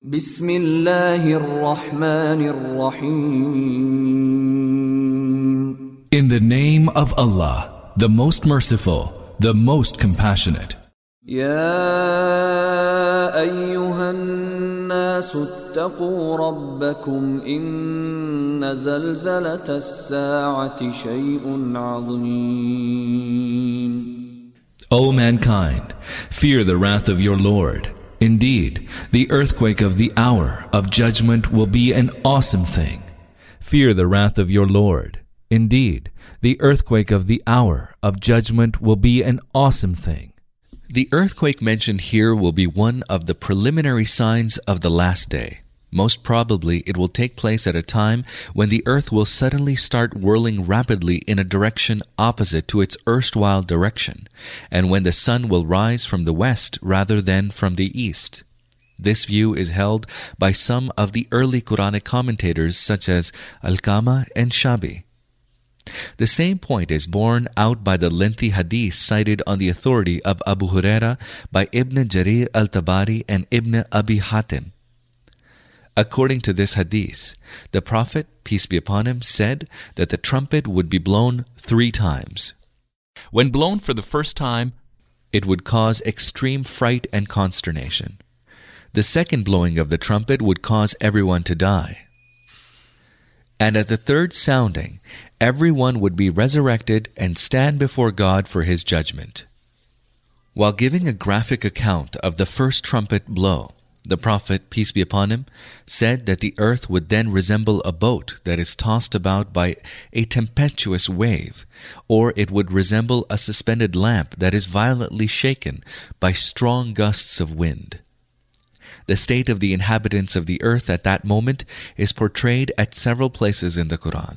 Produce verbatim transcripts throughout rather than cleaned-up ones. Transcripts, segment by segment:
بسم الله الرحمن الرحيم. In the name of Allah, the most merciful, the most compassionate. يا أيها الناس اتقوا ربكم إن زلزلة الساعة شيء عظيم. O mankind, fear the wrath of your Lord. Indeed, the earthquake of the hour of judgment will be an awesome thing. Fear the wrath of your Lord. Indeed, the earthquake of the hour of judgment will be an awesome thing. The earthquake mentioned here will be one of the preliminary signs of the last day. Most probably, it will take place at a time when the earth will suddenly start whirling rapidly in a direction opposite to its erstwhile direction, and when the sun will rise from the west rather than from the east. This view is held by some of the early Quranic commentators such as Alqama and Shabi. The same point is borne out by the lengthy hadith cited on the authority of Abu Huraira by Ibn Jarir al-Tabari and Ibn Abi Hatim. According to this hadith, the Prophet, peace be upon him, said that the trumpet would be blown three times. When blown for the first time, it would cause extreme fright and consternation. The second blowing of the trumpet would cause everyone to die. And at the third sounding, everyone would be resurrected and stand before God for his judgment. While giving a graphic account of the first trumpet blow, the Prophet, peace be upon him, said that the earth would then resemble a boat that is tossed about by a tempestuous wave, or it would resemble a suspended lamp that is violently shaken by strong gusts of wind. The state of the inhabitants of the earth at that moment is portrayed at several places in the Quran.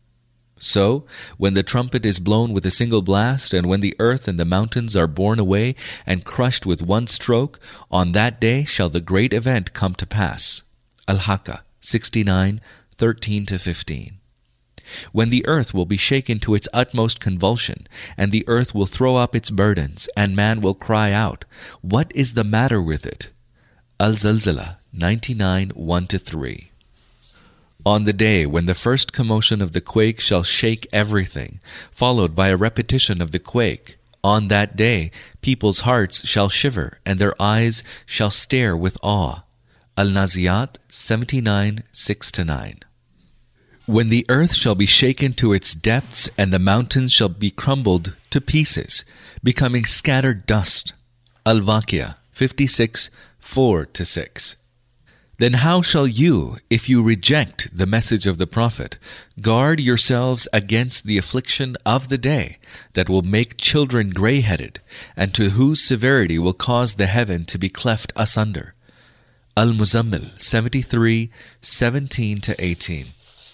So, when the trumpet is blown with a single blast, and when the earth and the mountains are borne away and crushed with one stroke, on that day shall the great event come to pass. Al-Haqqa sixty-nine, thirteen to fifteen. When the earth will be shaken to its utmost convulsion, and the earth will throw up its burdens, and man will cry out, "What is the matter with it?" Al-Zalzala ninety-nine, one to three. On the day when the first commotion of the quake shall shake everything, followed by a repetition of the quake, on that day people's hearts shall shiver and their eyes shall stare with awe. Al-Naziyat seventy-nine, six to nine. When the earth shall be shaken to its depths and the mountains shall be crumbled to pieces, becoming scattered dust. Al-Waqiah fifty-six, four to six. Then how shall you, if you reject the message of the Prophet, guard yourselves against the affliction of the day that will make children gray-headed, and to whose severity will cause the heaven to be cleft asunder? Al-Muzammil seventy-three, seventeen to eighteen.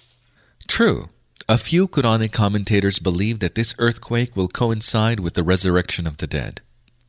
True, a few Quranic commentators believe that this earthquake will coincide with the resurrection of the dead.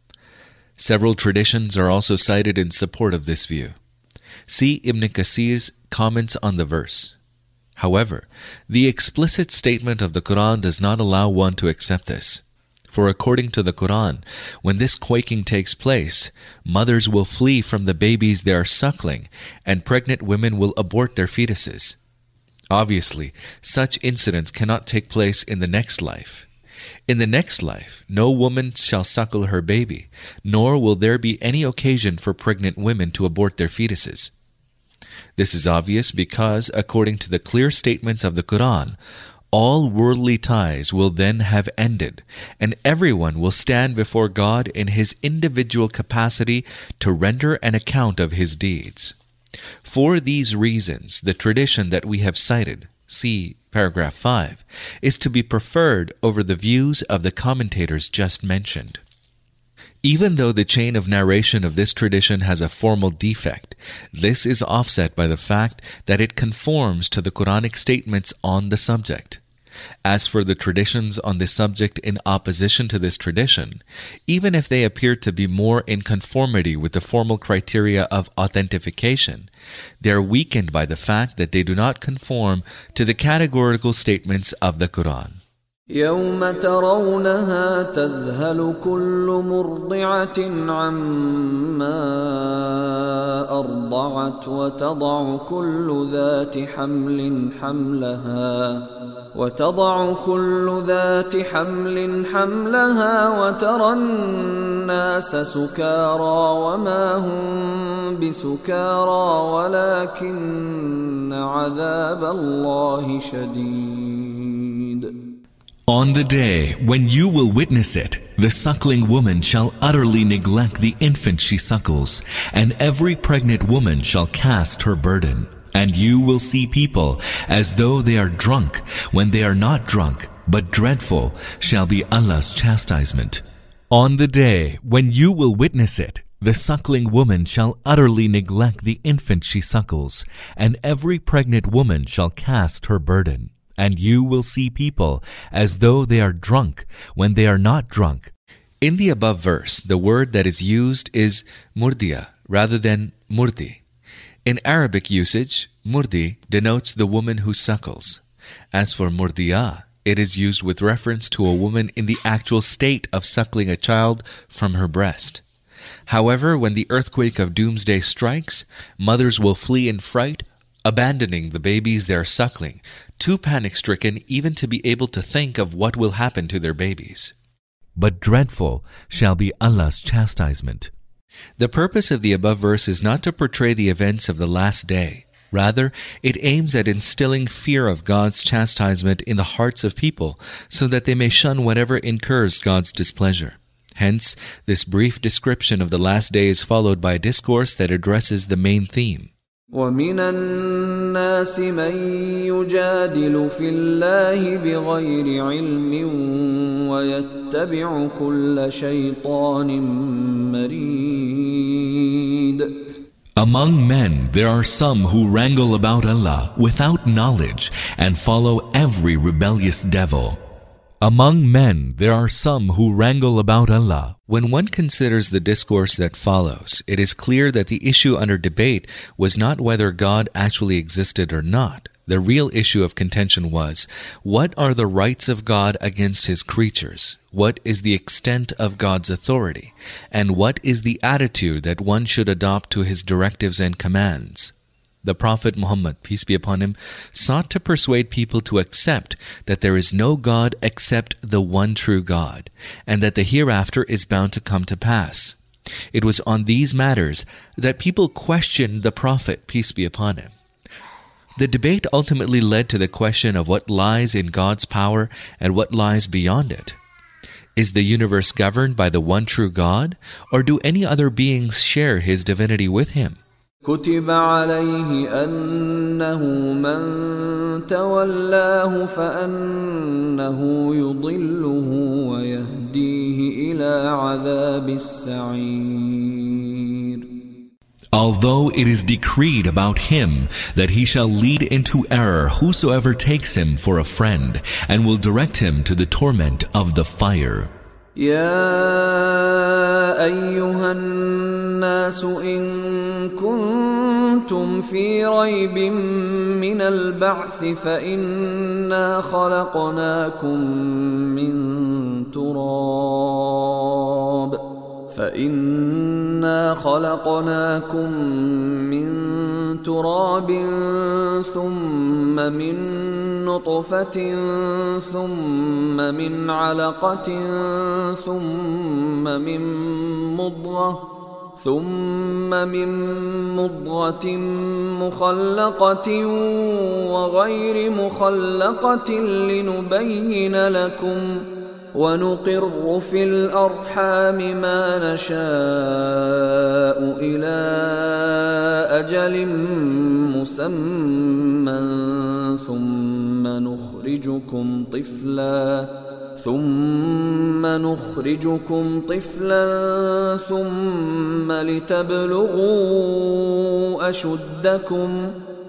Several traditions are also cited in support of this view. See Ibn Kathir's comments on the verse. However, the explicit statement of the Quran does not allow one to accept this. For according to the Quran, when this quaking takes place, mothers will flee from the babies they are suckling, and pregnant women will abort their fetuses. Obviously, such incidents cannot take place in the next life. In the next life, no woman shall suckle her baby, nor will there be any occasion for pregnant women to abort their fetuses. This is obvious because, according to the clear statements of the Quran, all worldly ties will then have ended, and everyone will stand before God in his individual capacity to render an account of his deeds. For these reasons, the tradition that we have cited, see paragraph five, is to be preferred over the views of the commentators just mentioned. Even though the chain of narration of this tradition has a formal defect, this is offset by the fact that it conforms to the Quranic statements on the subject. As for the traditions on this subject in opposition to this tradition, even if they appear to be more in conformity with the formal criteria of authentication, they are weakened by the fact that they do not conform to the categorical statements of the Quran. يوم ترونها تذهل كل مرضعة عما أرضعت وضعت وتضع كل ذات حمل حملها وتضع كل ذات حمل حملها وترى الناس سكارى وما هم بسكارى ولكن عذاب الله شديد. On the day when you will witness it, the suckling woman shall utterly neglect the infant she suckles, and every pregnant woman shall cast her burden. And you will see people as though they are drunk when they are not drunk, but dreadful shall be Allah's chastisement. On the day when you will witness it, the suckling woman shall utterly neglect the infant she suckles, and every pregnant woman shall cast her burden. And you will see people as though they are drunk when they are not drunk. In the above verse, the word that is used is murdiya rather than murdi. In Arabic usage, murdi denotes the woman who suckles. As for murdiya, it is used with reference to a woman in the actual state of suckling a child from her breast. However, when the earthquake of doomsday strikes, mothers will flee in fright, abandoning the babies they are suckling, too panic-stricken even to be able to think of what will happen to their babies. But dreadful shall be Allah's chastisement. The purpose of the above verse is not to portray the events of the last day. Rather, it aims at instilling fear of God's chastisement in the hearts of people so that they may shun whatever incurs God's displeasure. Hence, this brief description of the last day is followed by a discourse that addresses the main theme. وَمِنَ النَّاسِ مَن يُجَادِلُ فِي اللَّهِ بِغَيْرِ عِلْمٍ وَيَتَّبِعُ كُلَّ شَيْطَانٍ مَرِيدٍ. Among men there are some who wrangle about Allah without knowledge and follow every rebellious devil. Among men there are some who wrangle about Allah. When one considers the discourse that follows, it is clear that the issue under debate was not whether God actually existed or not. The real issue of contention was, what are the rights of God against His creatures? What is the extent of God's authority? And what is the attitude that one should adopt to His directives and commands? The Prophet Muhammad, peace be upon him, sought to persuade people to accept that there is no God except the one true God, and that the hereafter is bound to come to pass. It was on these matters that people questioned the Prophet, peace be upon him. The debate ultimately led to the question of what lies in God's power and what lies beyond it. Is the universe governed by the one true God, or do any other beings share His divinity with Him? كتب عليه أنه من تولاه فأنه يضله ويهديه إلى عذاب السعير. Although it is decreed about him that he shall lead into error whosoever takes him for a friend, and will direct him to the torment of the fire. يا أيها الناس إن كنتم في ريب من البعث فإنا خلقناكم من تراب فإنا خلقناكم من تراب ثم من نطفة ثم من علقة ثم من مضغة ثم من مضغة مخلقة وغير مخلقة لنبين لكم ونقر في الأرحام ما نشاء إلى أجل مسمى ثم نخرجكم طفلا ثم نخرجكم طفلا ثم لتبلغوا أشدكم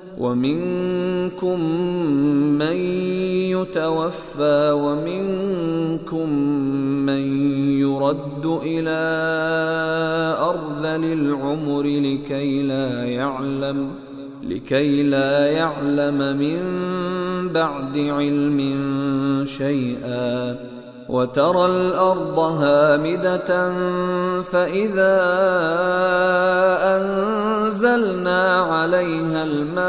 ومنكم من يتوفى ومنكم من يرد إلى أرذل العمر لكي لا يعلم لكي لا يعلم من بعد علم شيئا وترى الأرض هامدة فإذا أنزلنا أنزلنا عليها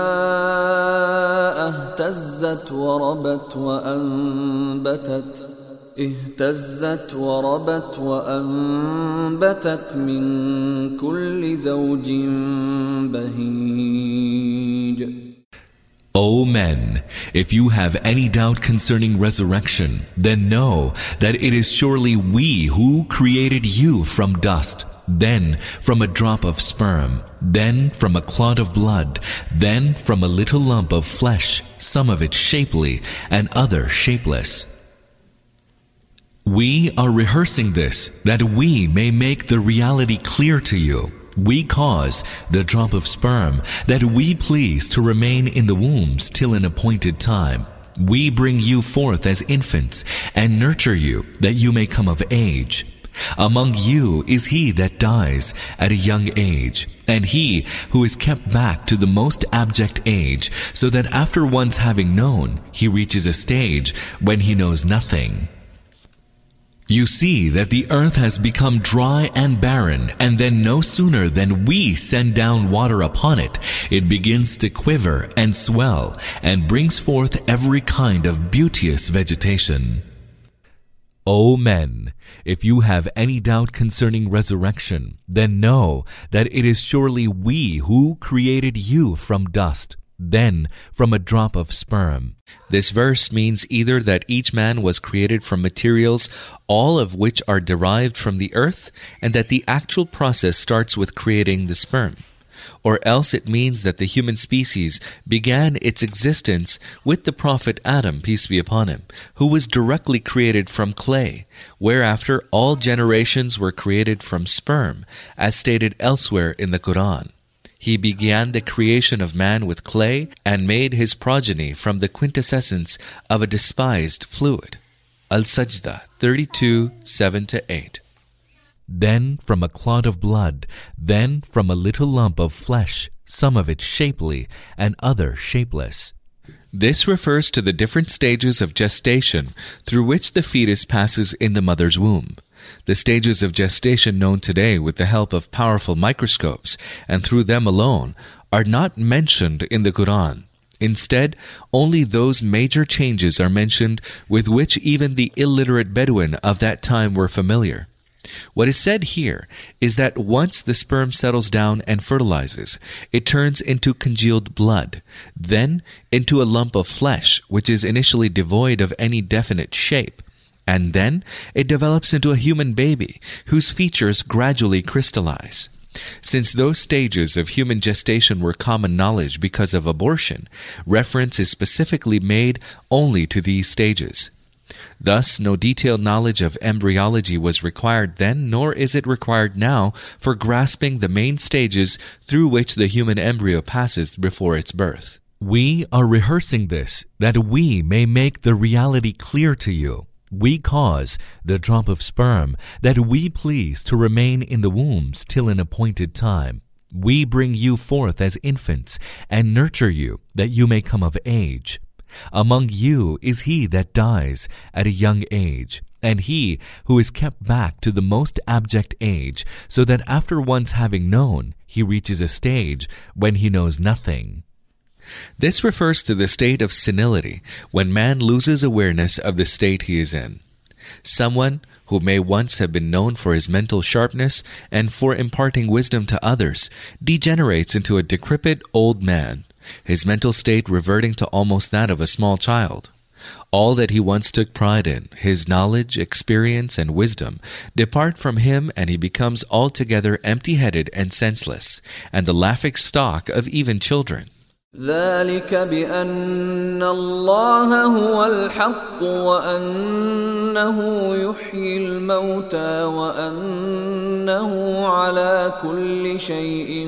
الماء اهتزت وربت وأنبتت اهتزت وربت وأنبتت من كل زوج بهيج. O men, if you have any doubt concerning resurrection, then know that it is surely we who created you from dust, then from a drop of sperm, then from a clot of blood, then from a little lump of flesh, some of it shapely and other shapeless. We are rehearsing this that we may make the reality clear to you. We cause the drop of sperm that we please to remain in the wombs till an appointed time. We bring you forth as infants and nurture you that you may come of age. Among you is he that dies at a young age, and he who is kept back to the most abject age, so that after once having known, he reaches a stage when he knows nothing. You see that the earth has become dry and barren, and then no sooner than we send down water upon it, it begins to quiver and swell, and brings forth every kind of beauteous vegetation. O men, if you have any doubt concerning resurrection, then know that it is surely we who created you from dust, then from a drop of sperm. This verse means either that each man was created from materials, all of which are derived from the earth, and that the actual process starts with creating the sperm. Or else it means that the human species began its existence with the prophet Adam, peace be upon him, who was directly created from clay, whereafter all generations were created from sperm, as stated elsewhere in the Quran. He began the creation of man with clay and made his progeny from the quintessence of a despised fluid. Al-Sajdah thirty-two, seven to eight. Then from a clot of blood, then from a little lump of flesh, some of it shapely and other shapeless. This refers to the different stages of gestation through which the fetus passes in the mother's womb. The stages of gestation known today with the help of powerful microscopes and through them alone are not mentioned in the Quran. Instead, only those major changes are mentioned with which even the illiterate Bedouin of that time were familiar. What is said here is that once the sperm settles down and fertilizes, it turns into congealed blood, then into a lump of flesh which is initially devoid of any definite shape. And then it develops into a human baby whose features gradually crystallize. Since those stages of human gestation were common knowledge because of abortion, reference is specifically made only to these stages. Thus, no detailed knowledge of embryology was required then, nor is it required now for grasping the main stages through which the human embryo passes before its birth. We are rehearsing this that we may make the reality clear to you. We cause the drop of sperm that we please to remain in the wombs till an appointed time. We bring you forth as infants and nurture you that you may come of age. Among you is he that dies at a young age, and he who is kept back to the most abject age, so that after once having known, he reaches a stage when he knows nothing. This refers to the state of senility, when man loses awareness of the state he is in. Someone who may once have been known for his mental sharpness and for imparting wisdom to others degenerates into a decrepit old man, his mental state reverting to almost that of a small child. All that he once took pride in, his knowledge, experience, and wisdom, depart from him, and he becomes altogether empty-headed and senseless, and the laughing stock of even children. ذلك بأن الله هو الحق وأنه يحيي الموتى وأنه على كل شيء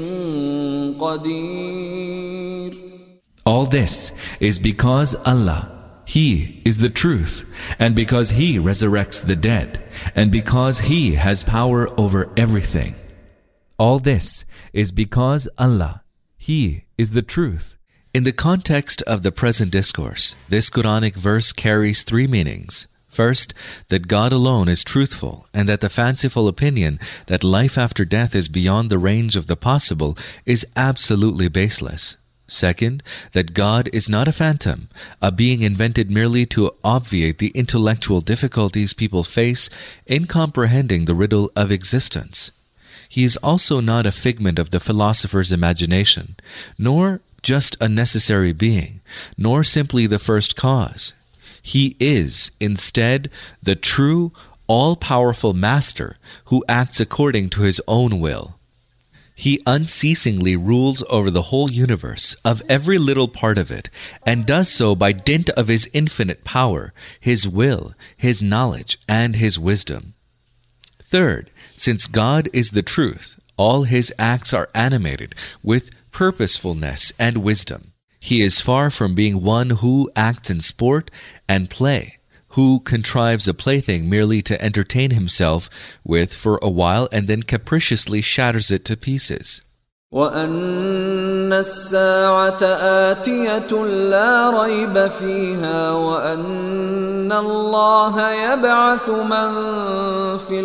قدير. All this is because Allah, He is the truth, and because He resurrects the dead, and because He has power over everything. All this is because Allah, He is the truth. In the context of the present discourse, this Quranic verse carries three meanings. First, that God alone is truthful, and that the fanciful opinion that life after death is beyond the range of the possible is absolutely baseless. Second, that God is not a phantom, a being invented merely to obviate the intellectual difficulties people face in comprehending the riddle of existence. He is also not a figment of the philosopher's imagination, nor just a necessary being, nor simply the first cause. He is, instead, the true, all-powerful master who acts according to his own will. He unceasingly rules over the whole universe, of every little part of it, and does so by dint of his infinite power, his will, his knowledge, and his wisdom. Third, since God is the truth, all his acts are animated with purposefulness and wisdom. He is far from being one who acts in sport and play, who contrives a plaything merely to entertain himself with for a while and then capriciously shatters it to pieces. وَأَنَّ السَّاعَةَ آتِيَةٌ لَا رَيْبَ فِيهَا وَأَنَّ اللَّهَ يَبْعَثُ مَن فِي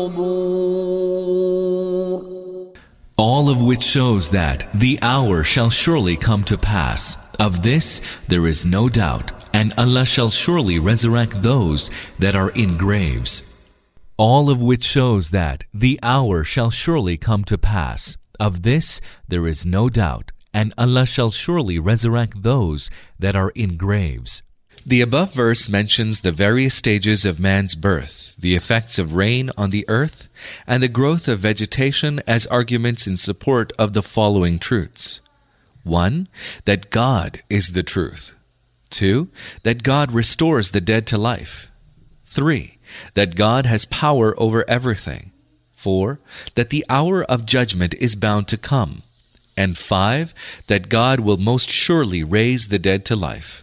الْقُبُورِ. All of which shows that the hour shall surely come to pass. Of this there is no doubt, and Allah shall surely resurrect those that are in graves. All of which shows that the hour shall surely come to pass. Of this there is no doubt, and Allah shall surely resurrect those that are in graves. The above verse mentions the various stages of man's birth, the effects of rain on the earth, and the growth of vegetation as arguments in support of the following truths. One, that God is the truth. Two, that God restores the dead to life. Three, that God has power over everything. Four, that the hour of judgment is bound to come. And five, that God will most surely raise the dead to life.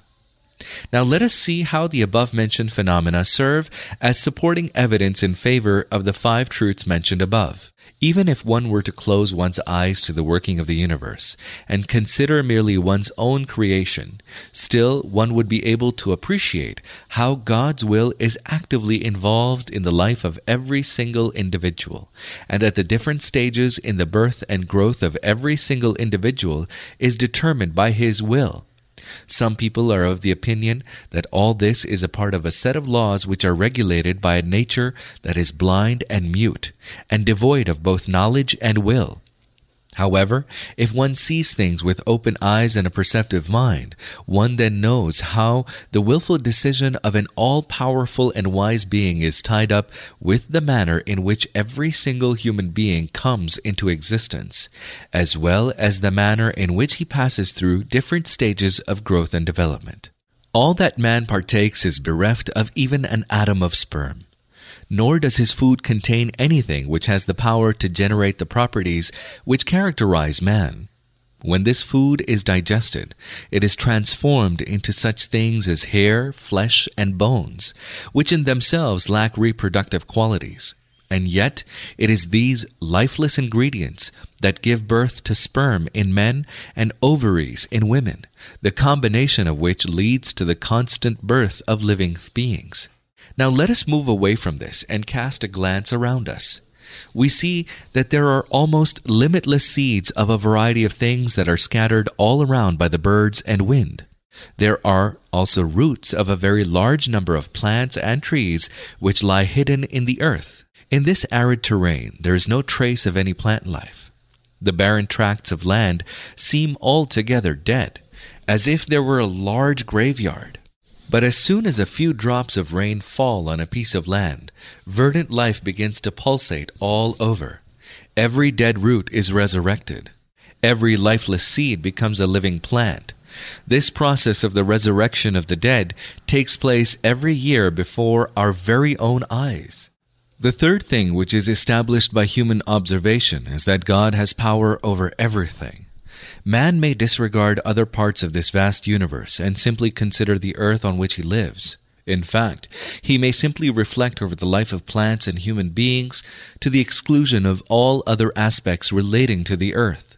Now let us see how the above-mentioned phenomena serve as supporting evidence in favor of the five truths mentioned above. Even if one were to close one's eyes to the working of the universe and consider merely one's own creation, still one would be able to appreciate how God's will is actively involved in the life of every single individual, and that the different stages in the birth and growth of every single individual is determined by His will. Some people are of the opinion that all this is a part of a set of laws which are regulated by a nature that is blind and mute, and devoid of both knowledge and will. However, if one sees things with open eyes and a perceptive mind, one then knows how the willful decision of an all-powerful and wise being is tied up with the manner in which every single human being comes into existence, as well as the manner in which he passes through different stages of growth and development. All that man partakes is bereft of even an atom of sperm. Nor does his food contain anything which has the power to generate the properties which characterize man. When this food is digested, it is transformed into such things as hair, flesh, and bones, which in themselves lack reproductive qualities. And yet, it is these lifeless ingredients that give birth to sperm in men and ovaries in women, the combination of which leads to the constant birth of living beings. Now let us move away from this and cast a glance around us. We see that there are almost limitless seeds of a variety of things that are scattered all around by the birds and wind. There are also roots of a very large number of plants and trees which lie hidden in the earth. In this arid terrain, there is no trace of any plant life. The barren tracts of land seem altogether dead, as if there were a large graveyard. But as soon as a few drops of rain fall on a piece of land, verdant life begins to pulsate all over. Every dead root is resurrected. Every lifeless seed becomes a living plant. This process of the resurrection of the dead takes place every year before our very own eyes. The third thing which is established by human observation is that God has power over everything. Man may disregard other parts of this vast universe and simply consider the earth on which he lives. In fact, he may simply reflect over the life of plants and human beings to the exclusion of all other aspects relating to the earth.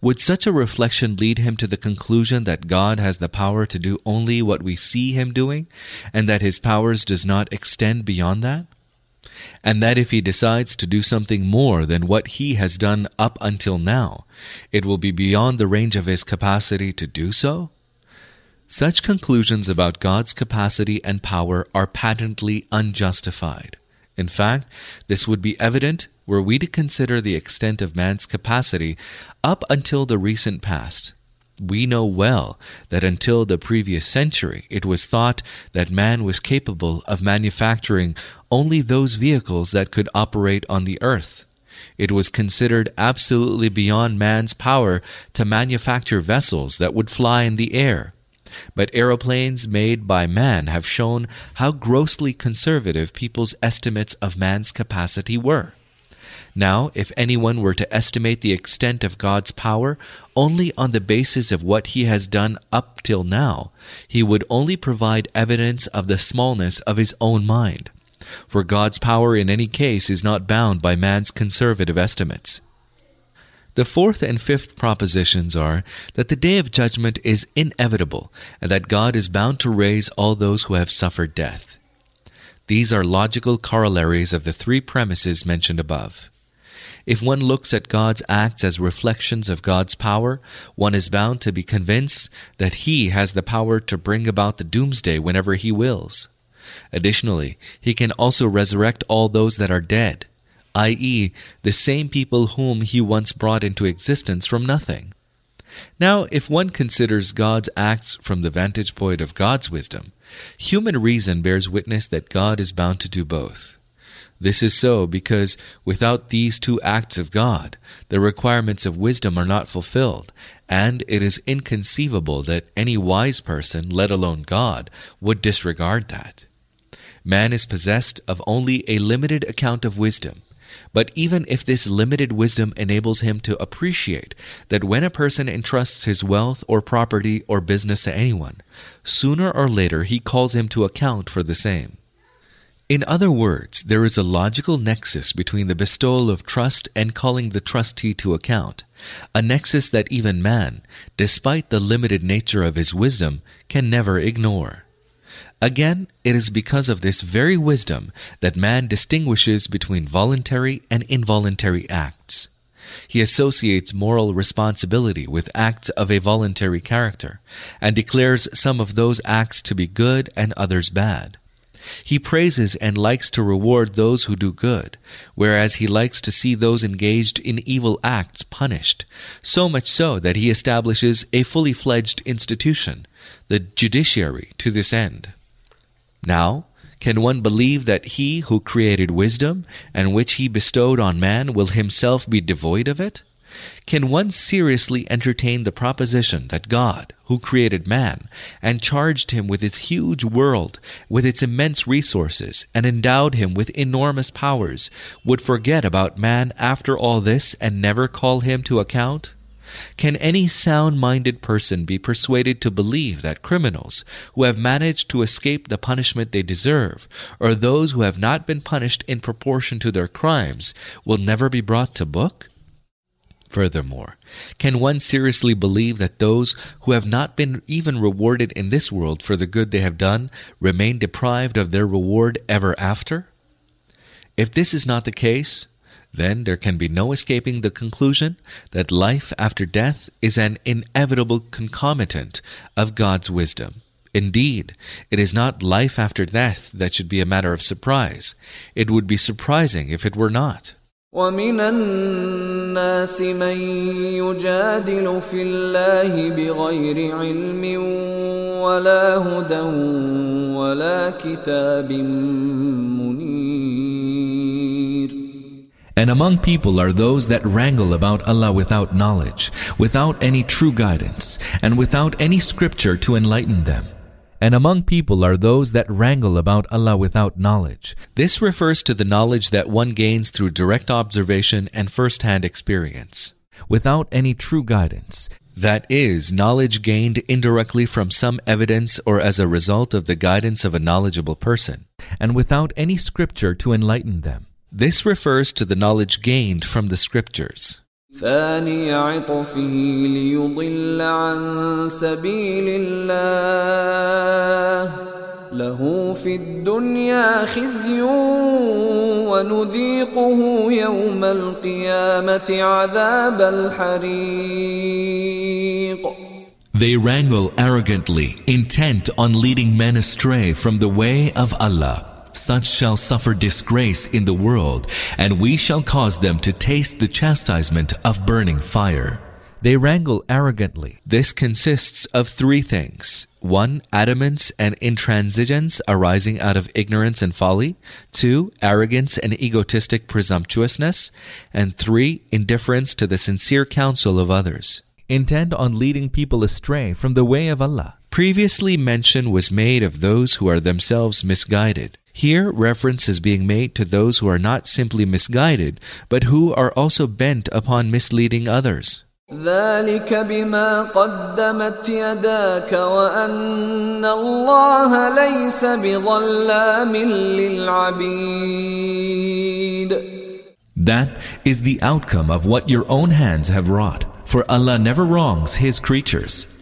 Would such a reflection lead him to the conclusion that God has the power to do only what we see him doing, and that his powers does not extend beyond that? And that if he decides to do something more than what he has done up until now, it will be beyond the range of his capacity to do so? Such conclusions about God's capacity and power are patently unjustified. In fact, this would be evident were we to consider the extent of man's capacity up until the recent past. We know well that until the previous century, it was thought that man was capable of manufacturing only those vehicles that could operate on the earth. It was considered absolutely beyond man's power to manufacture vessels that would fly in the air. But aeroplanes made by man have shown how grossly conservative people's estimates of man's capacity were. Now, if anyone were to estimate the extent of God's power only on the basis of what he has done up till now, he would only provide evidence of the smallness of his own mind. For God's power in any case is not bound by man's conservative estimates. The fourth and fifth propositions are that the day of judgment is inevitable and that God is bound to raise all those who have suffered death. These are logical corollaries of the three premises mentioned above. If one looks at God's acts as reflections of God's power, one is bound to be convinced that He has the power to bring about the doomsday whenever He wills. Additionally, He can also resurrect all those that are dead, that is, the same people whom He once brought into existence from nothing. Now, if one considers God's acts from the vantage point of God's wisdom, human reason bears witness that God is bound to do both. This is so because without these two acts of God, the requirements of wisdom are not fulfilled, and it is inconceivable that any wise person, let alone God, would disregard that. Man is possessed of only a limited account of wisdom. But even if this limited wisdom enables him to appreciate that when a person entrusts his wealth or property or business to anyone, sooner or later he calls him to account for the same. In other words, there is a logical nexus between the bestowal of trust and calling the trustee to account, a nexus that even man, despite the limited nature of his wisdom, can never ignore. Again, it is because of this very wisdom that man distinguishes between voluntary and involuntary acts. He associates moral responsibility with acts of a voluntary character, and declares some of those acts to be good and others bad. He praises and likes to reward those who do good, whereas he likes to see those engaged in evil acts punished, so much so that he establishes a fully fledged institution, the judiciary, to this end. Now, can one believe that He who created wisdom, and which He bestowed on man, will Himself be devoid of it? Can one seriously entertain the proposition that God, who created man, and charged him with its huge world, with its immense resources, and endowed him with enormous powers, would forget about man after all this and never call him to account? Can any sound-minded person be persuaded to believe that criminals who have managed to escape the punishment they deserve, or those who have not been punished in proportion to their crimes, will never be brought to book? Furthermore, can one seriously believe that those who have not been even rewarded in this world for the good they have done remain deprived of their reward ever after? If this is not the case, then there can be no escaping the conclusion that life after death is an inevitable concomitant of God's wisdom. Indeed, it is not life after death that should be a matter of surprise. It would be surprising if it were not. وَمِنَ النَّاسِ مَن يُجَادِلُ فِي اللَّهِ بِغَيْرِ عِلْمٍ وَلَا هُدًى وَلَا كِتَابٍ مُنِيرٍ. And among people are those that wrangle about Allah without knowledge, without any true guidance, and without any scripture to enlighten them. And among people are those that wrangle about Allah without knowledge. This refers to the knowledge that one gains through direct observation and first-hand experience. Without any true guidance. That is, knowledge gained indirectly from some evidence or as a result of the guidance of a knowledgeable person. And without any scripture to enlighten them. This refers to the knowledge gained from the scriptures. ثاني عطفه ليضل عن سبيل الله له في الدنيا خزي ونذيقه يوم القيامة عذاب الحريق. They wrangle arrogantly, intent on leading men astray from the way of Allah. Such shall suffer disgrace in the world, and we shall cause them to taste the chastisement of burning fire. They wrangle arrogantly. This consists of three things. One, adamance and intransigence arising out of ignorance and folly. Two, arrogance and egotistic presumptuousness. And three, indifference to the sincere counsel of others. Intent on leading people astray from the way of Allah. Previously mention was made of those who are themselves misguided. Here, reference is being made to those who are not simply misguided, but who are also bent upon misleading others. ذلك بما قدمت يداك وأن الله ليس بظلام للعبيد. That is the outcome of what your own hands have wrought, for Allah never wrongs His creatures.